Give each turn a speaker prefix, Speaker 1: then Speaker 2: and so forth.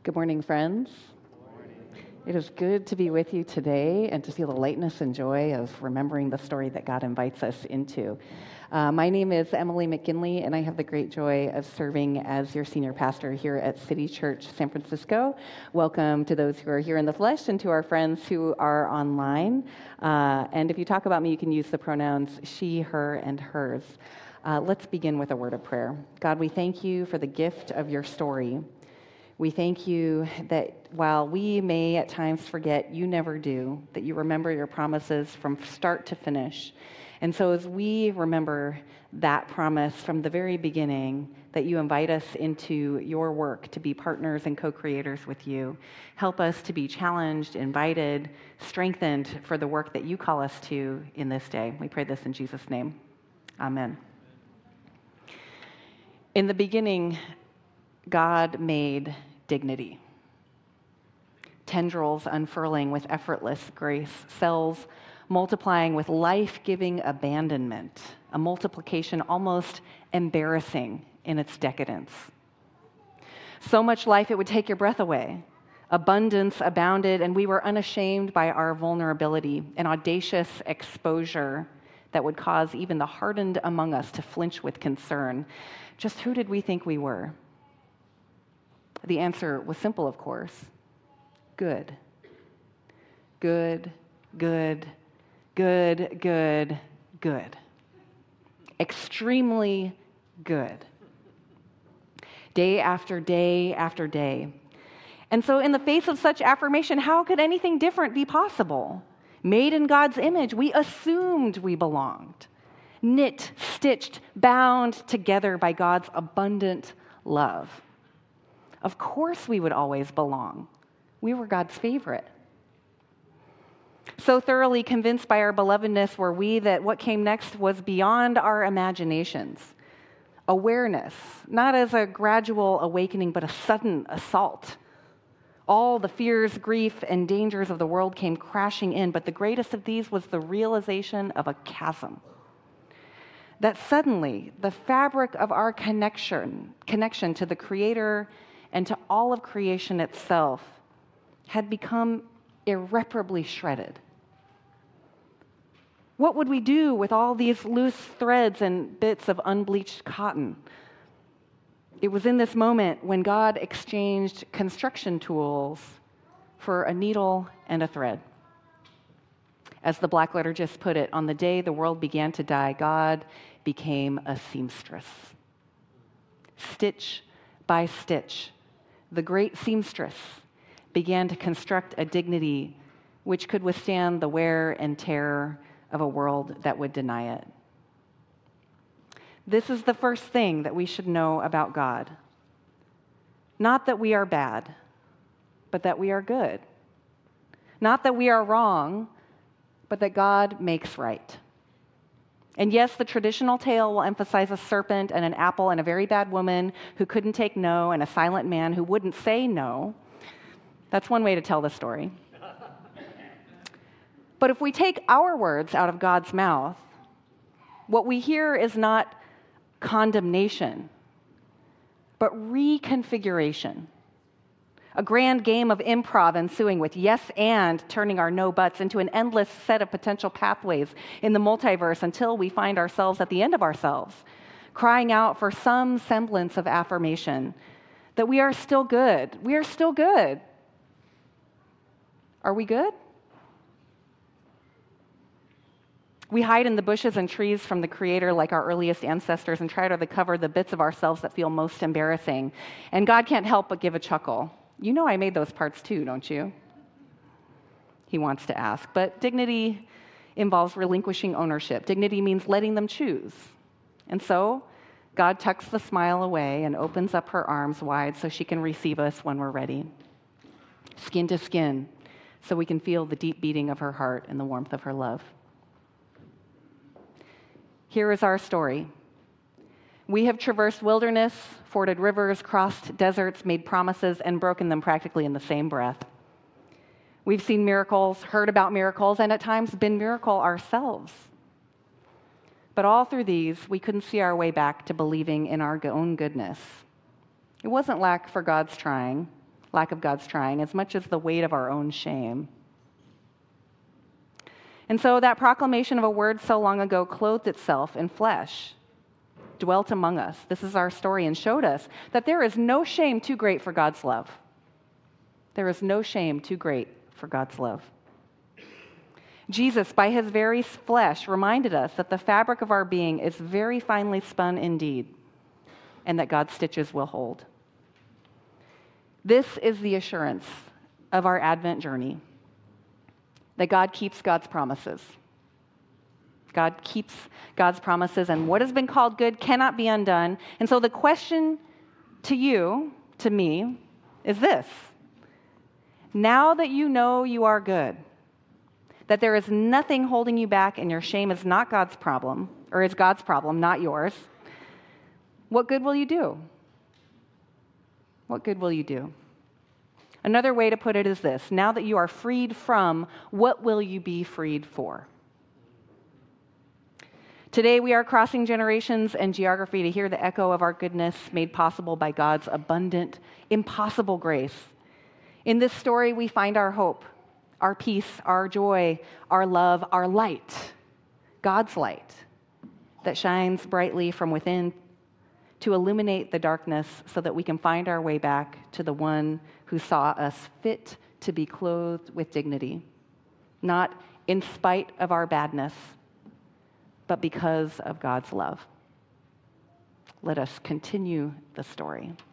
Speaker 1: Good morning, friends. It is good to be with you today and to feel the lightness and joy of remembering the story that God invites us into. My name is Emily McGinley, and I have the great joy of serving as your senior pastor here at City Church San Francisco. Welcome to those who are here in the flesh and to our friends who are online. And if you talk about me, you can use the pronouns she, her, and hers. Let's begin with a word of prayer. God, we thank you for the gift of your story. We thank you that while we may at times forget, you never do, that you remember your promises from start to finish. And so as we remember that promise from the very beginning, that you invite us into your work to be partners and co-creators with you, help us to be challenged, invited, strengthened for the work that you call us to in this day. We pray this in Jesus' name. Amen. In the beginning, God made dignity. Tendrils unfurling with effortless grace, cells multiplying with life-giving abandonment, a multiplication almost embarrassing in its decadence. So much life it would take your breath away. Abundance abounded, and we were unashamed by our vulnerability, an audacious exposure that would cause even the hardened among us to flinch with concern. Just who did we think we were? The answer was simple, of course. Good. Good, good, good, good, good. Extremely good. Day after day after day. And so in the face of such affirmation, how could anything different be possible? Made in God's image, we assumed we belonged. Knit, stitched, bound together by God's abundant love. Of course we would always belong. We were God's favorite. So thoroughly convinced by our belovedness were we that what came next was beyond our imaginations. Awareness, not as a gradual awakening, but a sudden assault. All the fears, grief, and dangers of the world came crashing in, but the greatest of these was the realization of a chasm. That suddenly, the fabric of our connection to the Creator and to all of creation itself had become irreparably shredded. What would we do with all these loose threads and bits of unbleached cotton? It was in this moment when God exchanged construction tools for a needle and a thread. As the Black liturgist put it, on the day the world began to die, God became a seamstress. Stitch by stitch, the great seamstress began to construct a dignity which could withstand the wear and tear of a world that would deny it. This is the first thing that we should know about God. Not that we are bad, but that we are good. Not that we are wrong, but that God makes right. And yes, the traditional tale will emphasize a serpent and an apple and a very bad woman who couldn't take no and a silent man who wouldn't say no. That's one way to tell the story. But if we take our words out of God's mouth, what we hear is not condemnation, but reconfiguration. A grand game of improv ensuing with yes and turning our no buts into an endless set of potential pathways in the multiverse until we find ourselves at the end of ourselves, crying out for some semblance of affirmation that we are still good. We are still good. Are we good? We hide in the bushes and trees from the Creator like our earliest ancestors and try to recover the bits of ourselves that feel most embarrassing. And God can't help but give a chuckle. You know I made those parts too, don't you? He wants to ask. But dignity involves relinquishing ownership. Dignity means letting them choose. And so God tucks the smile away and opens up her arms wide so she can receive us when we're ready. Skin to skin, so we can feel the deep beating of her heart and the warmth of her love. Here is our story. We have traversed wilderness, forded rivers, crossed deserts, made promises, and broken them practically in the same breath. We've seen miracles, heard about miracles, and at times been miracle ourselves. But all through these, we couldn't see our way back to believing in our own goodness. It wasn't lack for God's trying. lack of God's trying, as much as the weight of our own shame. And so that proclamation of a word so long ago clothed itself in flesh, dwelt among us. This is our story, and showed us that there is no shame too great for God's love. There is no shame too great for God's love. Jesus, by his very flesh, reminded us that the fabric of our being is very finely spun indeed, and that God's stitches will hold. This is the assurance of our Advent journey, that God keeps God's promises. God keeps God's promises, and what has been called good cannot be undone. And so the question to you, to me, is this: now that you know you are good, that there is nothing holding you back and your shame is not God's problem, or is God's problem, not yours, what good will you do? What good will you do? Another way to put it is this: now that you are freed from, what will you be freed for? Today we are crossing generations and geography to hear the echo of our goodness made possible by God's abundant, impossible grace. In this story we find our hope, our peace, our joy, our love, our light, God's light that shines brightly from within to illuminate the darkness so that we can find our way back to the one who saw us fit to be clothed with dignity, not in spite of our badness, but because of God's love. Let us continue the story.